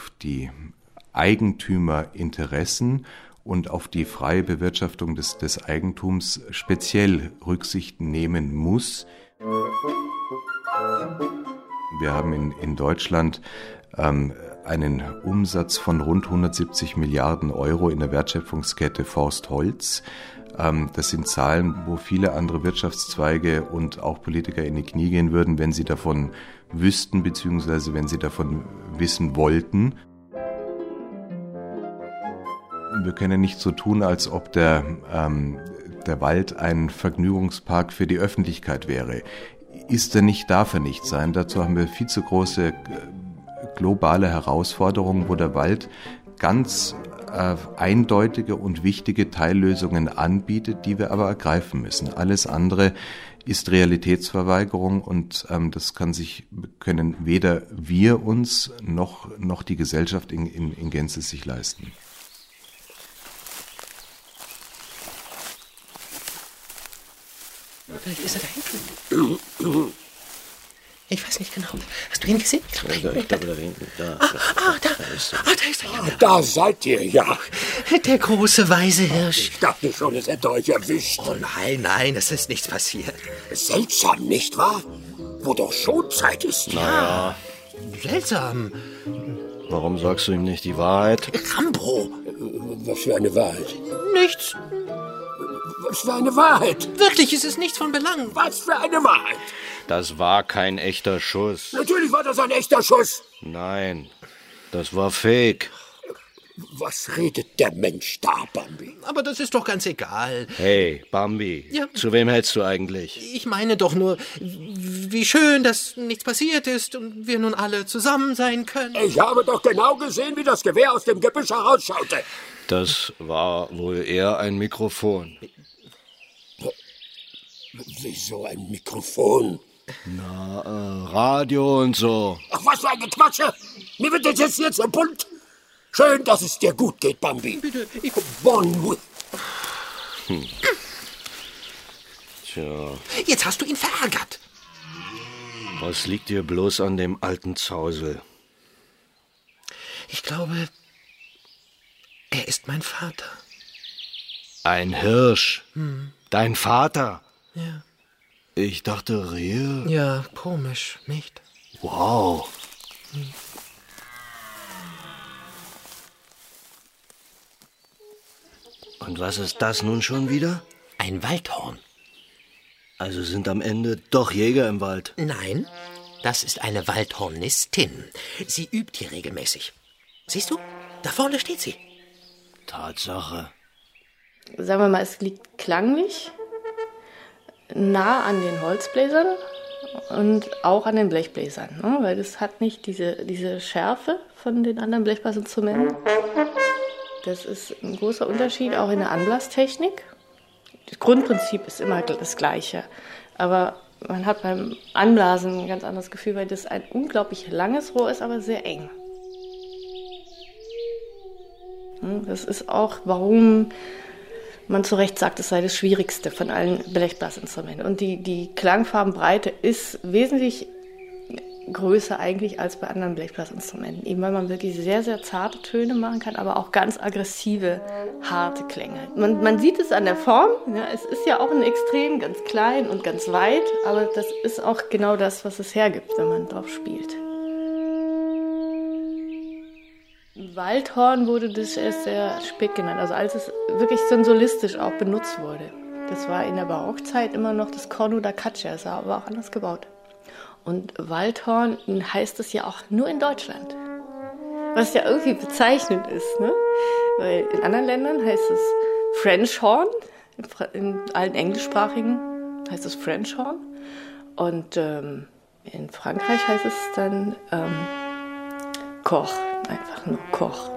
Eigentümerinteressen und auf die freie Bewirtschaftung des Eigentums speziell Rücksicht nehmen muss. Wir haben in Deutschland einen Umsatz von rund 170 Milliarden Euro in der Wertschöpfungskette Forst-Holz. Das sind Zahlen, wo viele andere Wirtschaftszweige und auch Politiker in die Knie gehen würden, wenn sie davon wüssten, beziehungsweise wenn sie davon wissen wollten. Wir können nicht so tun, als ob der Wald ein Vergnügungspark für die Öffentlichkeit wäre. Ist er nicht, darf er nicht sein. Dazu haben wir viel zu große globale Herausforderungen, wo der Wald ganz eindeutige und wichtige Teillösungen anbietet, die wir aber ergreifen müssen. Alles andere ist Realitätsverweigerung und das können weder wir uns noch die Gesellschaft in Gänze sich leisten. Vielleicht ist er da hinten. Ich weiß nicht genau. Hast du ihn gesehen? Ich glaube, da hinten. Da ist er. Da ist er. Ja. Da seid ihr, ja. Der große weiße Hirsch. Ich dachte schon, es hätte euch erwischt. Oh nein, es ist nichts passiert. Seltsam, nicht wahr? Wo doch schon Zeit ist. Naja. Seltsam. Warum sagst du ihm nicht die Wahrheit? Rambo. Was für eine Wahrheit? Nichts. Was für eine Wahrheit? Wirklich, es ist nichts von Belang. Was für eine Wahrheit? Das war kein echter Schuss. Natürlich war das ein echter Schuss. Nein, das war Fake. Was redet der Mensch da, Bambi? Aber das ist doch ganz egal. Hey, Bambi, ja. Zu wem hältst du eigentlich? Ich meine doch nur, wie schön, dass nichts passiert ist und wir nun alle zusammen sein können. Ich habe doch genau gesehen, wie das Gewehr aus dem Gebüsch herausschaute. Das war wohl eher ein Mikrofon. Wieso ein Mikrofon? Na, Radio und so. Ach, was für eine Quatsche! Mir wird jetzt hier so bunt. Schön, dass es dir gut geht, Bambi. Bitte, Bon nuit. Tja. Jetzt hast du ihn verärgert. Was liegt dir bloß an dem alten Zausel? Ich glaube, er ist mein Vater. Ein Hirsch? Dein Vater? Ja. Ich dachte Rehe. Ja, komisch, nicht? Wow. Und was ist das nun schon wieder? Ein Waldhorn. Also sind am Ende doch Jäger im Wald? Nein, das ist eine Waldhornistin. Sie übt hier regelmäßig. Siehst du? Da vorne steht sie. Tatsache. Sagen wir mal, es liegt klanglich nah an den Holzbläsern und auch an den Blechbläsern, ne? Weil das hat nicht diese Schärfe von den anderen Blechblasinstrumenten. Das ist ein großer Unterschied auch in der Anblastechnik. Das Grundprinzip ist immer das Gleiche, aber man hat beim Anblasen ein ganz anderes Gefühl, weil das ein unglaublich langes Rohr ist, aber sehr eng. Das ist auch, warum man zu Recht sagt, es sei das Schwierigste von allen Blechblasinstrumenten. Und die Klangfarbenbreite ist wesentlich größer eigentlich als bei anderen Blechblasinstrumenten. Eben weil man wirklich sehr, sehr zarte Töne machen kann, aber auch ganz aggressive, harte Klänge. Man sieht es an der Form. Ja, es ist ja auch ein Extrem, ganz klein und ganz weit, aber das ist auch genau das, was es hergibt, wenn man drauf spielt. Waldhorn wurde das erst sehr spät genannt, also als es wirklich sensoristisch auch benutzt wurde. Das war in der Barockzeit immer noch das Corno da Caccia, das war aber auch anders gebaut. Und Waldhorn heißt es ja auch nur in Deutschland, was ja irgendwie bezeichnend ist, ne? Weil in anderen Ländern heißt es French Horn, in allen englischsprachigen heißt es French Horn und in Frankreich heißt es dann Koch, einfach nur Koch.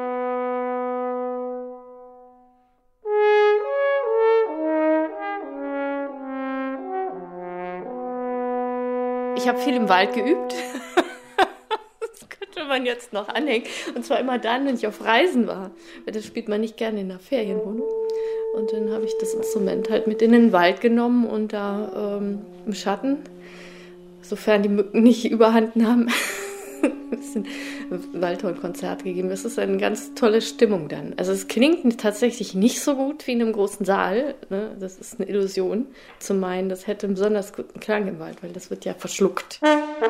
Ich habe viel im Wald geübt. Das könnte man jetzt noch anhängen. Und zwar immer dann, wenn ich auf Reisen war. Weil das spielt man nicht gerne in einer Ferienwohnung. Und dann habe ich das Instrument halt mit in den Wald genommen und da im Schatten, sofern die Mücken nicht überhand nahmen, ein bisschen Waldhorn-Konzert gegeben. Das ist eine ganz tolle Stimmung dann. Also es klingt tatsächlich nicht so gut wie in einem großen Saal. Ne? Das ist eine Illusion, zu meinen, das hätte einen besonders guten Klang im Wald, weil das wird ja verschluckt.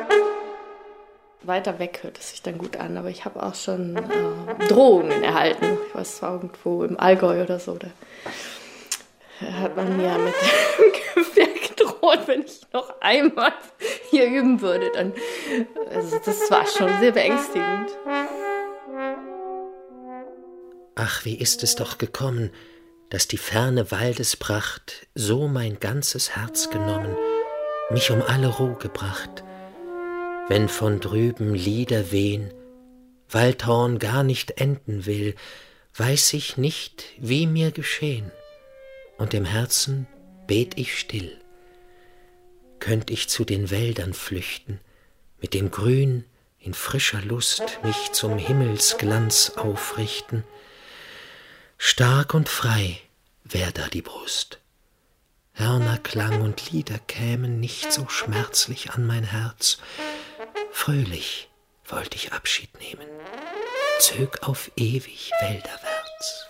Weiter weg hört es sich dann gut an, aber ich habe auch schon Drohungen erhalten. Ich weiß, es war irgendwo im Allgäu oder so. Da hat man mir mit dem Gewehr gedroht, wenn ich noch einmal hier üben würde. Dann, also das war schon sehr beängstigend. Ach, wie ist es doch gekommen, dass die ferne Waldespracht so mein ganzes Herz genommen, mich um alle Ruh gebracht. Wenn von drüben Lieder wehn, Waldhorn gar nicht enden will, weiß ich nicht, wie mir geschehn, und im Herzen bet ich still. Könnt ich zu den Wäldern flüchten, mit dem Grün in frischer Lust mich zum Himmelsglanz aufrichten, stark und frei wär da die Brust. Hörnerklang und Lieder kämen nicht so schmerzlich an mein Herz. Fröhlich wollte ich Abschied nehmen, zög auf ewig wälderwärts.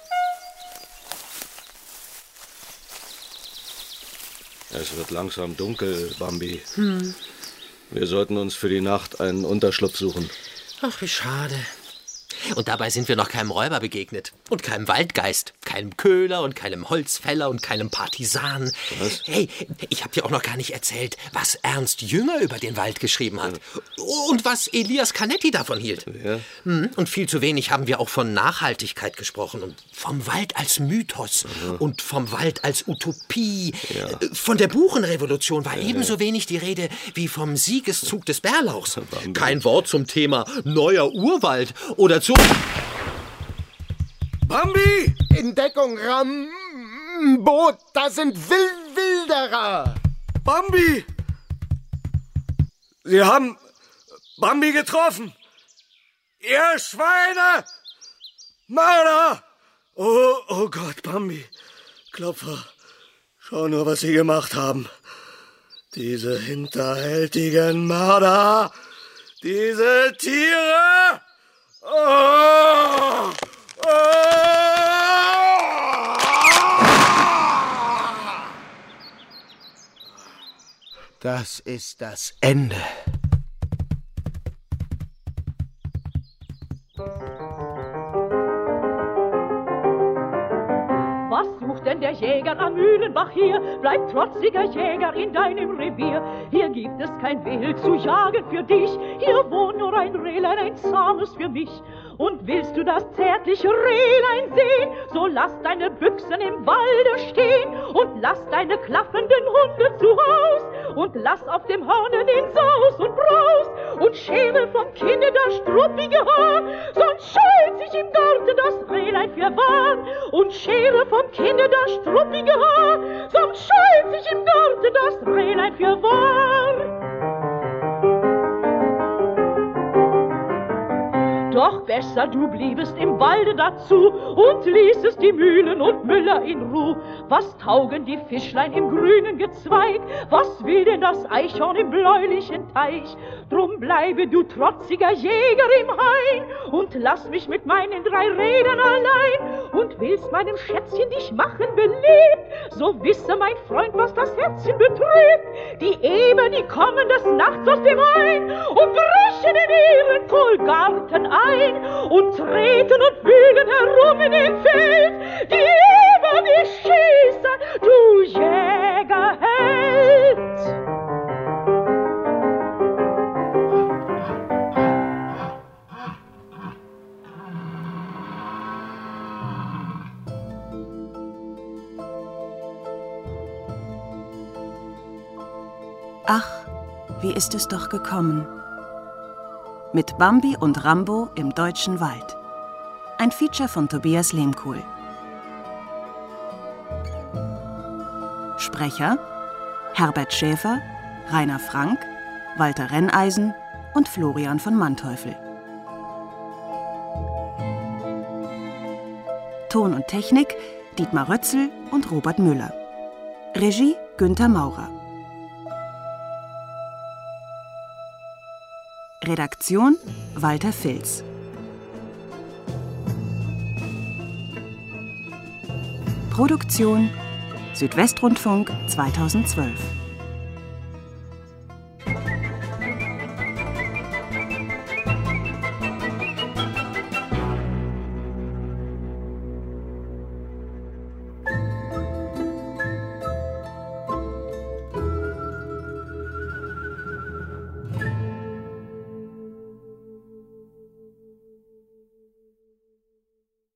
Es wird langsam dunkel, Bambi. Wir sollten uns für die Nacht einen Unterschlupf suchen. Ach, wie schade. Und dabei sind wir noch keinem Räuber begegnet. Und keinem Waldgeist. Keinem Köhler und keinem Holzfäller und keinem Partisan. Was? Hey, ich hab dir auch noch gar nicht erzählt, was Ernst Jünger über den Wald geschrieben hat. Und was Elias Canetti davon hielt. Ja. Und viel zu wenig haben wir auch von Nachhaltigkeit gesprochen. Und vom Wald als Mythos. Und vom Wald als Utopie. Ja. Von der Buchenrevolution war ebenso wenig die Rede wie vom Siegeszug des Bärlauchs. Kein Wort zum Thema neuer Urwald oder zu... Bambi! In Deckung, Rambo! Da sind Wilderer! Bambi! Sie haben Bambi getroffen! Ihr Schweine! Mörder! Oh Gott, Bambi. Klopfer, schau nur, was Sie gemacht haben. Diese hinterhältigen Mörder! Diese Tiere! Oh! Das ist das Ende. Was sucht denn der Jäger am Mühlenbach hier? Bleib trotziger Jäger in deinem Revier. Hier gibt es kein Wild zu jagen für dich. Hier wohnt nur ein Rehlein, ein zahmes für mich. Und willst du das zärtliche Rehlein sehen, so lass deine Büchsen im Walde stehen und lass deine klaffenden Hunde zu Haus und lass auf dem Horne den Saus und Braus und schere vom Kinde das struppige Haar, sonst scheut sich im Garten das Rehlein für wahr und schere vom Kinde das struppige Haar, sonst scheut sich im Garten das Rehlein für wahr. Doch besser du bliebest im Walde dazu und ließest die Mühlen und Müller in Ruh. Was taugen die Fischlein im grünen Gezweig? Was will denn das Eichhorn im bläulichen Teich? Drum bleibe du trotziger Jäger im Hain und lass mich mit meinen 3 Rädern allein. Und willst meinem Schätzchen dich machen beliebt, so wisse mein Freund, was das Herzchen betrübt. Die Eber, die kommen des Nachts aus dem Hain und brechen in ihren Kohlgarten ein und treten und wühlen herum in dem Feld. Die Eber, die schießen, du Jägerheld. Ach, wie ist es doch gekommen. Mit Bambi und Rambo im deutschen Wald. Ein Feature von Tobias Lehmkuhl. Sprecher: Herbert Schäfer, Rainer Frank, Walter Renneisen und Florian von Manteuffel. Ton und Technik: Dietmar Rötzl und Robert Müller. Regie: Günther Maurer. Redaktion: Walter Filz. Produktion: Südwestrundfunk 2012.